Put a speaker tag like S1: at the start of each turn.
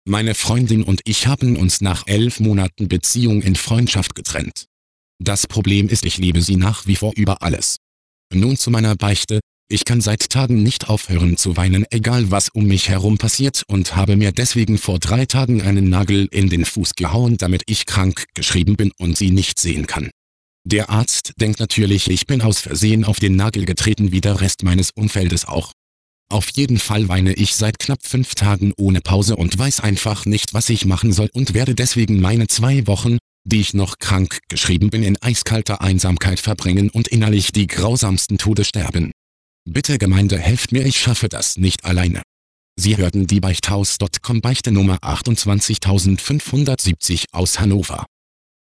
S1: Meine Freundin und ich haben uns nach 11 Monaten Beziehung in Freundschaft getrennt. Das Problem ist, ich liebe sie nach wie vor über alles. Nun zu meiner Beichte: Ich kann seit Tagen nicht aufhören zu weinen, egal was um mich herum passiert, und habe mir deswegen vor 3 Tagen einen Nagel in den Fuß gehauen, damit ich krank geschrieben bin und sie nicht sehen kann. Der Arzt denkt natürlich, ich bin aus Versehen auf den Nagel getreten, wie der Rest meines Umfeldes auch. Auf jeden Fall weine ich seit knapp 5 Tagen ohne Pause und weiß einfach nicht, was ich machen soll, und werde deswegen meine 2 Wochen, die ich noch krank geschrieben bin, in eiskalter Einsamkeit verbringen und innerlich die grausamsten Tode sterben. Bitte Gemeinde, helft mir, ich schaffe das nicht alleine. Sie hörten die Beichthaus.com Beichte Nummer 28570 aus Hannover.